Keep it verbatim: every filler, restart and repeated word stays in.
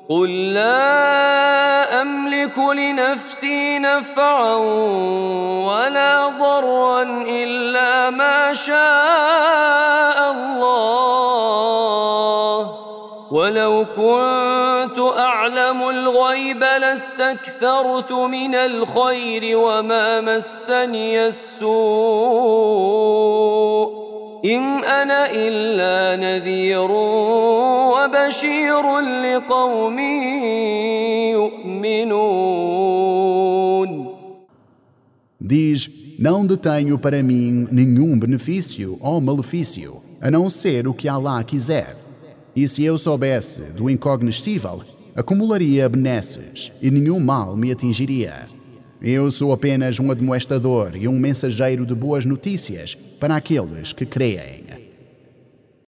قل لا أملك لنفسي نفعا ولا ضرا إلا ما شاء الله، ولو كنت أعلم الغيب لاستكثرت من الخير وما مسني السوء، إن أنا إلا نذير وبشير لقوم يؤمنون. Diz: não detenho para mim nenhum benefício ou malefício, a não ser o que Allah quiser. E se eu soubesse do incognoscível, acumularia benesses e nenhum mal me atingiria. Eu sou apenas um admoestador e um mensageiro de boas notícias para aqueles que creem.